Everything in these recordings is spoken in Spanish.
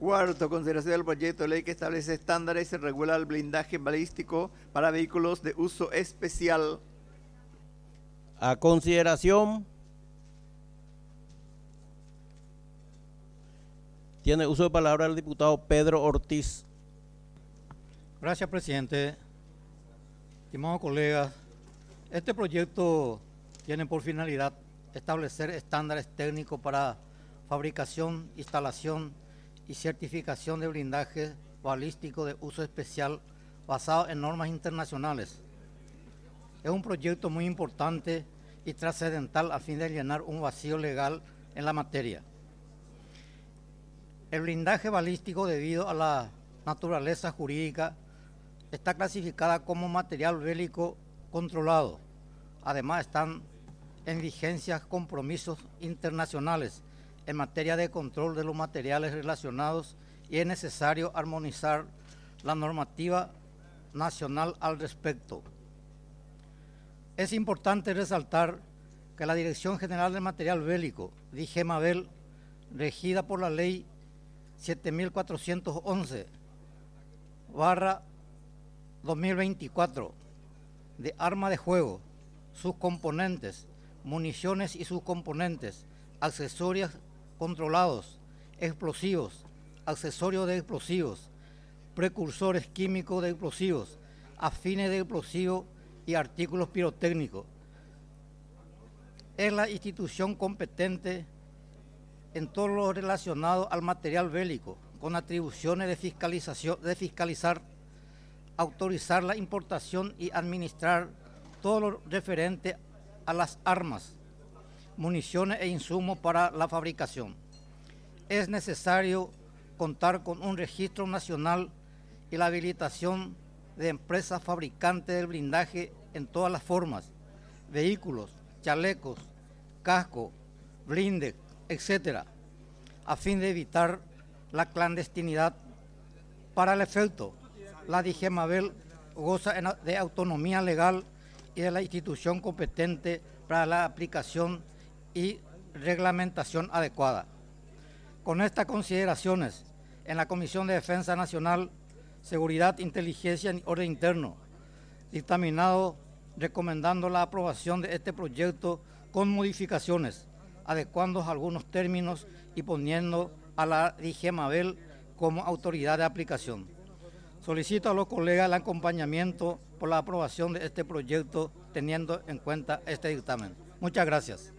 Cuarto, consideración del proyecto de ley que establece estándares y regula el blindaje balístico para vehículos de uso especial. A consideración. Tiene uso de palabra el diputado Pedro Ortiz. Gracias, presidente. Estimados colegas, este proyecto tiene por finalidad establecer estándares técnicos para fabricación, instalación y certificación de blindaje balístico de uso especial basado en normas internacionales. Es un proyecto muy importante y trascendental a fin de llenar un vacío legal en la materia. El blindaje balístico, debido a la naturaleza jurídica, está clasificada como material bélico controlado. Además, están en vigencia compromisos internacionales en materia de control de los materiales relacionados y es necesario armonizar la normativa nacional al respecto. Es importante resaltar que la Dirección General de Material Bélico, DIGEMABEL, regida por la Ley 7411/2024 de arma de juego, sus componentes, municiones y sus componentes, accesorios controlados, explosivos, accesorios de explosivos, precursores químicos de explosivos, afines de explosivos y artículos pirotécnicos. Es la institución competente en todo lo relacionado al material bélico, con atribuciones de fiscalizar, autorizar la importación y administrar todo lo referente a las armas, municiones e insumos para la fabricación. Es necesario contar con un registro nacional y la habilitación de empresas fabricantes del blindaje en todas las formas, vehículos, chalecos, casco, blindes, etcétera, a fin de evitar la clandestinidad. Para el efecto, la DIGEMABEL goza de autonomía legal y de la institución competente para la aplicación y reglamentación adecuada. Con estas consideraciones, en la Comisión de Defensa Nacional, Seguridad, Inteligencia y Orden Interno, dictaminado recomendando la aprobación de este proyecto con modificaciones, adecuando algunos términos y poniendo a la DIGEMABEL como autoridad de aplicación. Solicito a los colegas el acompañamiento por la aprobación de este proyecto, teniendo en cuenta este dictamen. Muchas gracias.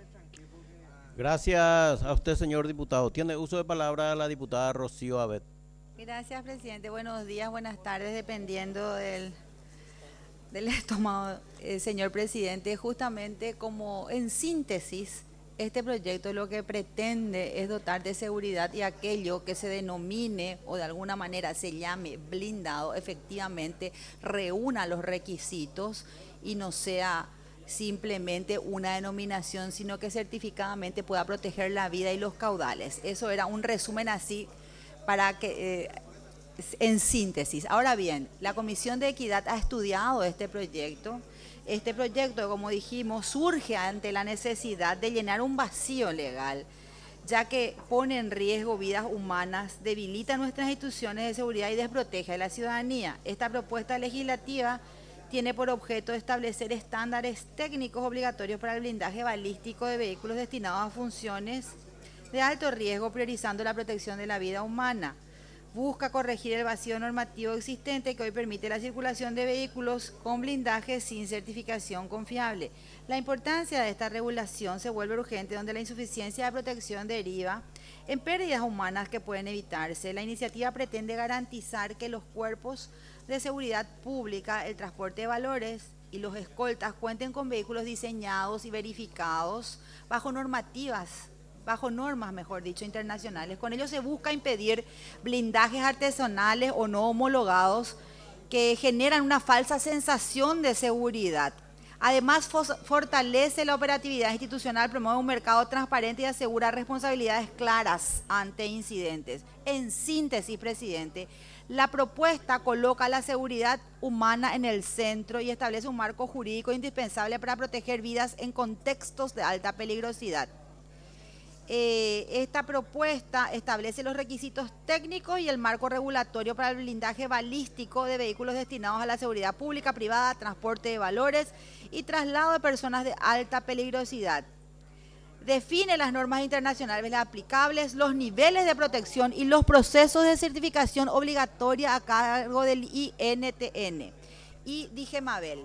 Gracias a usted, señor diputado. Tiene uso de palabra la diputada Rocío Abet. Gracias, presidente. Buenos días, buenas tardes, dependiendo del estómago, señor presidente. Justamente como en síntesis, este proyecto lo que pretende es dotar de seguridad y aquello que se denomine o de alguna manera se llame blindado, efectivamente reúna los requisitos y no sea simplemente una denominación, sino que certificadamente pueda proteger la vida y los caudales. Eso era un resumen así para que, en síntesis. Ahora bien, la Comisión de Equidad ha estudiado este proyecto. Este proyecto, como dijimos, surge ante la necesidad de llenar un vacío legal, ya que pone en riesgo vidas humanas, debilita nuestras instituciones de seguridad y desprotege a la ciudadanía. Esta propuesta legislativa tiene por objeto establecer estándares técnicos obligatorios para el blindaje balístico de vehículos destinados a funciones de alto riesgo, priorizando la protección de la vida humana. Busca corregir el vacío normativo existente que hoy permite la circulación de vehículos con blindaje sin certificación confiable. La importancia de esta regulación se vuelve urgente donde la insuficiencia de protección deriva en pérdidas humanas que pueden evitarse. La iniciativa pretende garantizar que los cuerpos de seguridad pública, el transporte de valores y los escoltas cuenten con vehículos diseñados y verificados bajo normas, internacionales. Con ello se busca impedir blindajes artesanales o no homologados que generan una falsa sensación de seguridad. Además, fortalece la operatividad institucional, promueve un mercado transparente y asegura responsabilidades claras ante incidentes. En síntesis, presidente, la propuesta coloca la seguridad humana en el centro y establece un marco jurídico indispensable para proteger vidas en contextos de alta peligrosidad. Esta propuesta establece los requisitos técnicos y el marco regulatorio para el blindaje balístico de vehículos destinados a la seguridad pública, privada, transporte de valores y traslado de personas de alta peligrosidad. Define las normas internacionales aplicables, los niveles de protección y los procesos de certificación obligatoria a cargo del INTN y DIGEMABEL.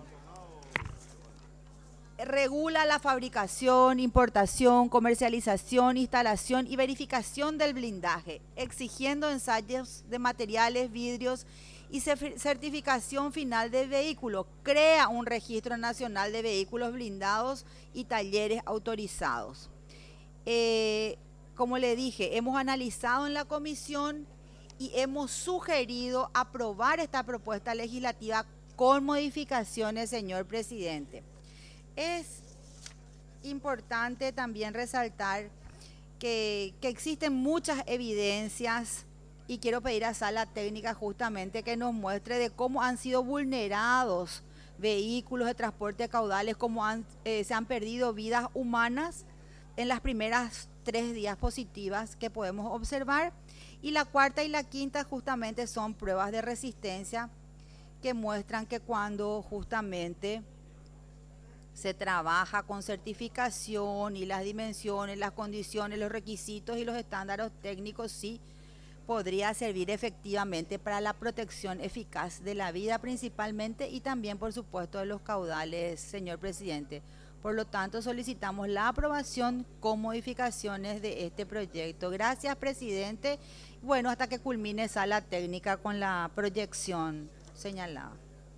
Regula la fabricación, importación, comercialización, instalación y verificación del blindaje, exigiendo ensayos de materiales, vidrios y certificación final del vehículo. Crea un registro nacional de vehículos blindados y talleres autorizados. Como le dije, hemos analizado en la comisión y hemos sugerido aprobar esta propuesta legislativa con modificaciones, señor presidente. Es importante también resaltar que existen muchas evidencias y quiero pedir a Sala Técnica justamente que nos muestre de cómo han sido vulnerados vehículos de transporte caudales, cómo se han perdido vidas humanas en las primeras 3 diapositivas que podemos observar, y la cuarta y la quinta justamente son pruebas de resistencia que muestran que cuando justamente se trabaja con certificación y las dimensiones, las condiciones, los requisitos y los estándares técnicos, sí podría servir efectivamente para la protección eficaz de la vida principalmente y también, por supuesto, de los caudales, señor presidente. Por lo tanto, solicitamos la aprobación con modificaciones de este proyecto. Gracias, presidente. Bueno, hasta que culmine Sala Técnica con la proyección señalada.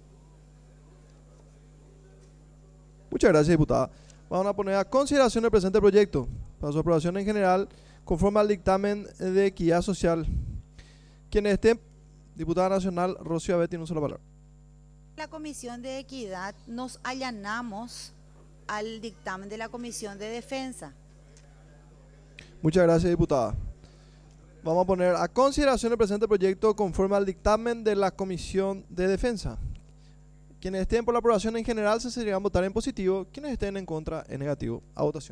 Muchas gracias, diputada. Vamos a poner a consideración el presente proyecto para su aprobación en general conforme al dictamen de equidad social. Quienes estén, diputada nacional Rocío Abet, tiene una sola palabra. La Comisión de Equidad nos allanamos al dictamen de la Comisión de Defensa. Muchas gracias, diputada. Vamos a poner a consideración el presente proyecto conforme al dictamen de la Comisión de Defensa. Quienes estén por la aprobación en general se seguirán votar en positivo, quienes estén en contra en negativo. A votación.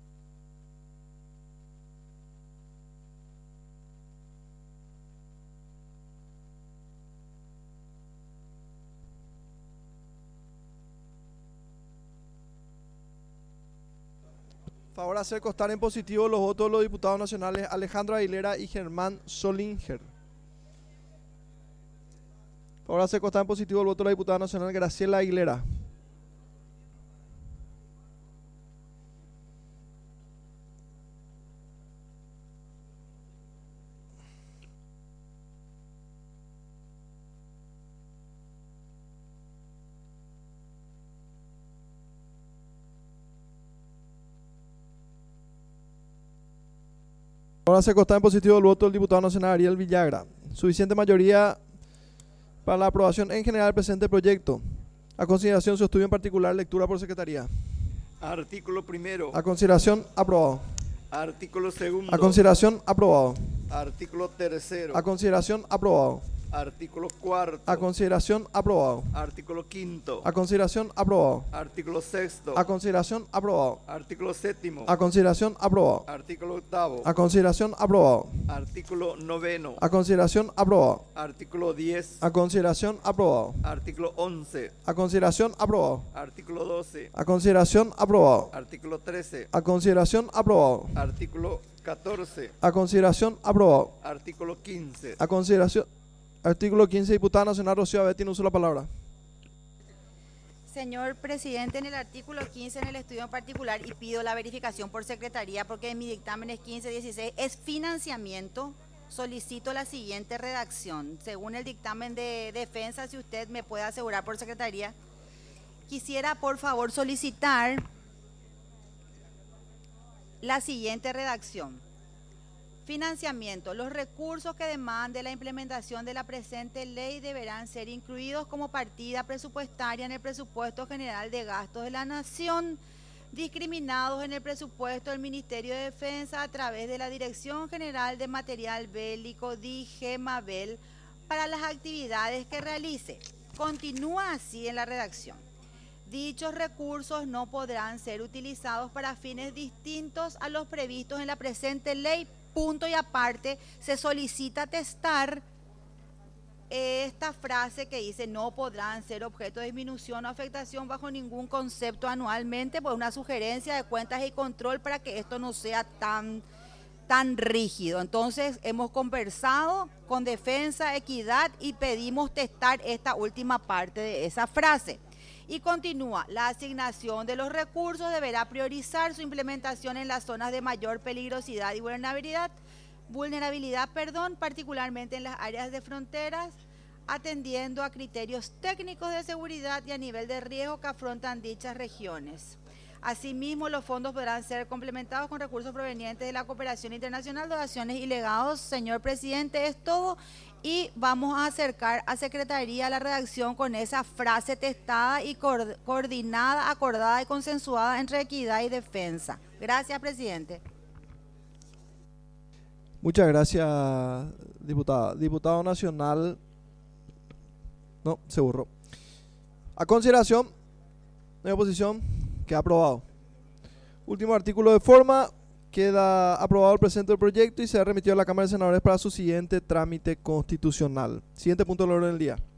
Favor hacer constar en positivo los votos de los diputados nacionales Alejandro Aguilera y Germán Solinger. Favor hacer constar en positivo el voto de la diputada nacional Graciela Aguilera. Ahora se consta en positivo el voto del diputado nacional Ariel Villagra. Suficiente mayoría para la aprobación en general del presente proyecto. A consideración su estudio en particular, lectura por secretaría. Artículo primero. A consideración, aprobado. Artículo segundo. A consideración, aprobado. Artículo tercero. A consideración, aprobado. Artículo cuarto. A consideración, aprobado. Artículo quinto. A consideración, aprobado. Artículo sexto. A consideración, aprobado. Artículo séptimo. A consideración, aprobado. Artículo octavo. A consideración, aprobado. Artículo noveno. A consideración, aprobado. Artículo 10. A consideración, aprobado. Artículo 11. A consideración, aprobado. Artículo 12. A consideración, aprobado. Artículo 13. A consideración, aprobado. Artículo 14. A consideración, aprobado. Artículo 15. A consideración, artículo 15, diputada nacional Rocío Abet, tiene uso de la palabra. Señor presidente, en el artículo 15, en el estudio en particular, y pido la verificación por secretaría porque en mi dictamen es 1516, es financiamiento. Solicito la siguiente redacción. Según el dictamen de defensa, si usted me puede asegurar por secretaría, quisiera por favor solicitar la siguiente redacción. Financiamiento. Los recursos que demande la implementación de la presente ley deberán ser incluidos como partida presupuestaria en el presupuesto general de gastos de la Nación, discriminados en el presupuesto del Ministerio de Defensa a través de la Dirección General de Material Bélico, DIGEMABEL, para las actividades que realice. Continúa así en la redacción. Dichos recursos no podrán ser utilizados para fines distintos a los previstos en la presente ley. Punto y aparte, se solicita atestar esta frase que dice no podrán ser objeto de disminución o afectación bajo ningún concepto anualmente, por una sugerencia de cuentas y control para que esto no sea tan rígido. Entonces hemos conversado con Defensa, Equidad y pedimos testar esta última parte de esa frase. Y continúa, la asignación de los recursos deberá priorizar su implementación en las zonas de mayor peligrosidad y vulnerabilidad, particularmente en las áreas de fronteras, atendiendo a criterios técnicos de seguridad y a nivel de riesgo que afrontan dichas regiones. Asimismo, los fondos podrán ser complementados con recursos provenientes de la cooperación internacional, donaciones y legados. Señor presidente, es todo y vamos a acercar a Secretaría la redacción con esa frase testada y coordinada, acordada y consensuada entre Equidad y Defensa. Gracias, presidente. Muchas gracias, diputada. Diputado nacional. No, se borró. A consideración, no hay oposición, queda aprobado. Último artículo de forma, queda aprobado el presente proyecto y se ha remitido a la Cámara de Senadores para su siguiente trámite constitucional. Siguiente punto del orden del día.